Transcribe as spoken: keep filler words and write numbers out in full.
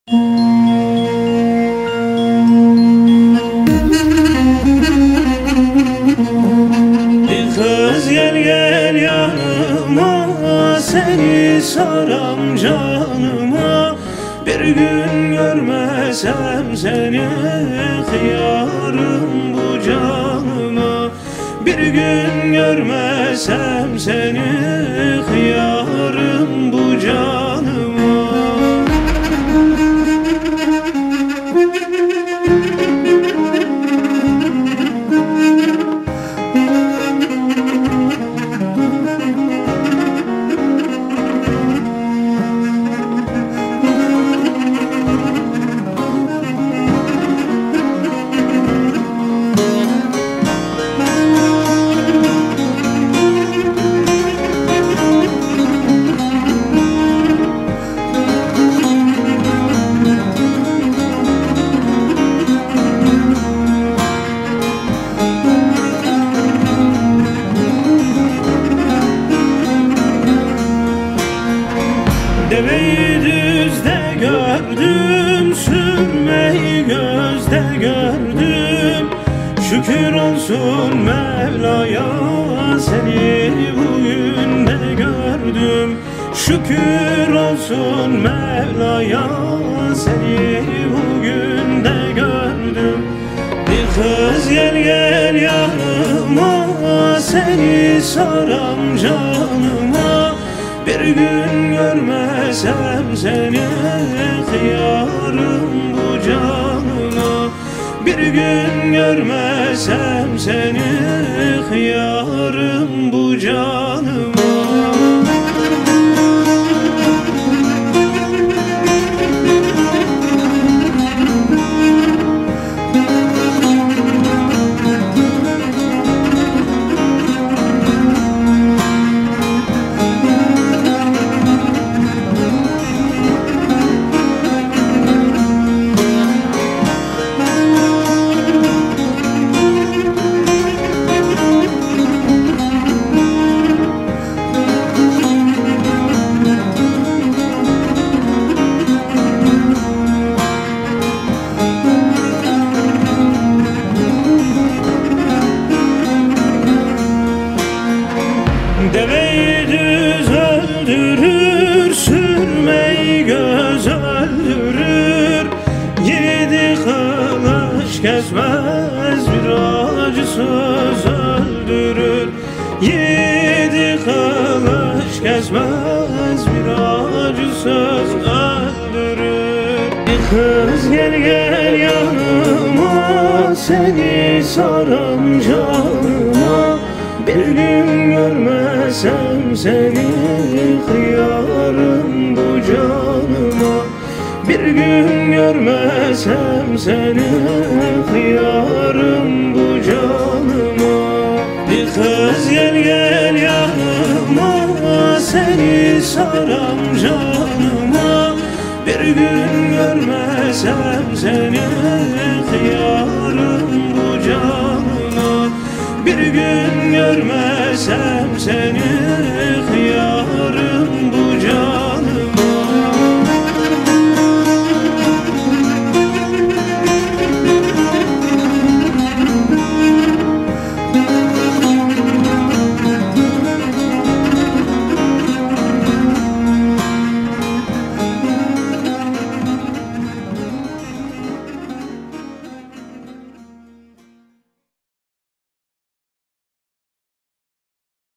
Kız gel gel yanıma, seni saram canıma. Bir gün görmesem seni, kıyarım bu canıma. Bir gün görmesem seni, kıyarım bu canıma. Deveyi düzde gördüm, sürmeyi gözde gördüm. Şükür olsun Mevla'ya, seni bugün de gördüm. Şükür olsun Mevla'ya, seni bugün de gördüm. Bir kız gel gel yanıma, seni saram canıma. Bir gün görmesem seni, kıyarım bu canıma. Bir gün görmesem seni, kıyarım bu canıma. Deveyi düz öldürür, sürmeyi göz öldürür. Yedi kılıç kesmez, bir acı söz öldürür. Yedi kılıç kesmez, bir acı söz öldürür. Bir kız gel gel yanıma, seni saram canıma. Bir gün görmesem seni, kıyarım bu canıma. Bir gün görmesem seni, kıyarım bu canıma. Bir kız gel gel yanıma, seni saram canıma. Bir gün görmesem seni, kıyarım bu canıma. Bir gün görmesem seni, kıyarım bu canıma.